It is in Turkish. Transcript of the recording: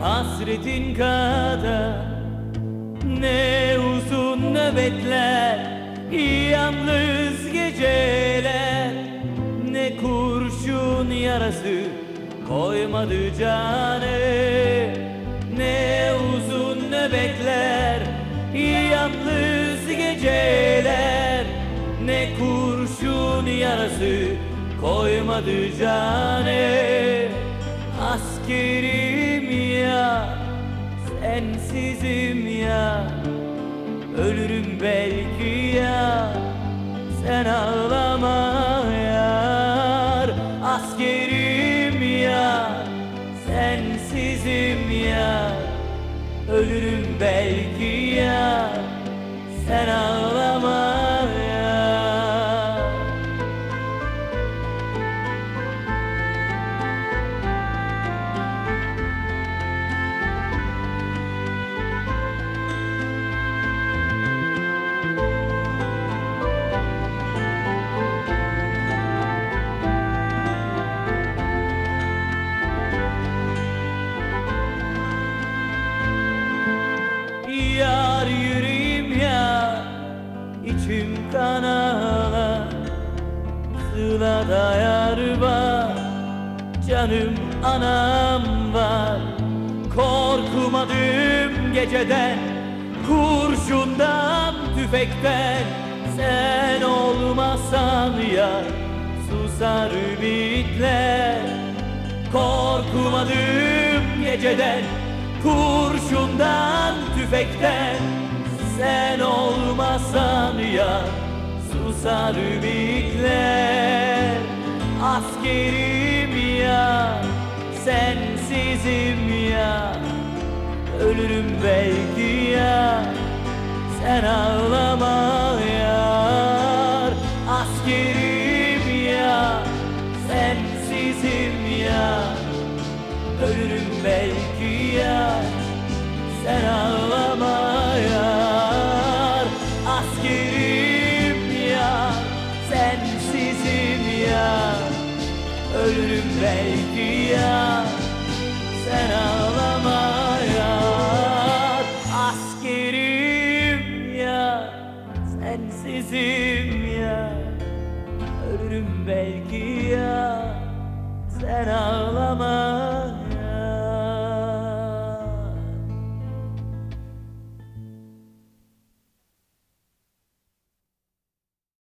Hasretin kadar ne uzun nöbetler, yalnız geceler, ne kurşun yarası koymadı canı. Ne uzun nöbetler, yalnız geceler, ne kurşun yarası koymadı canı. Askerim ya, sensizim ya, ölürüm belki ya, sen ağlama yar. Askerim ya, sensizim ya, ölürüm belki ya, sen ağlama yar. Yar yüreğim ya, içim kan ağlar, sılada yar var, canım anam var. Korkmadım geceden, kurşundan, tüfekten. Sen olmasan ya, susar ümitler. Korkmadım geceden, kurşundan, tüfekten. Sen olmasan ya, susar ümitler. Askerim ya, sensizim ya, ölürüm belki ya, sen ağlama yar. Askerim ya, sensizim ya, ölürüm belki ya, sen ağlama yar. Askerim ya, sensizim ya, ölürüm belki ya, sen ağlama yar. Askerim ya, sensizim ya, ölürüm belki ya, sen ağlama